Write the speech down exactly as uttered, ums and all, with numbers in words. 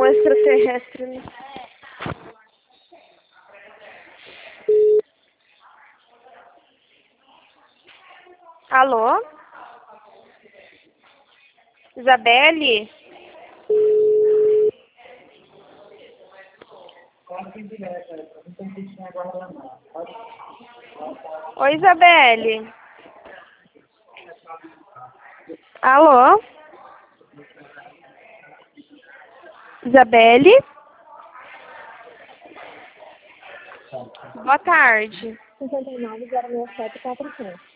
extraterrestre, né? Alô? Isabelle? Oi, Isabelle. Alô? Isabelle? Boa tarde. cinquenta e nove, zero sete, quatrocentos.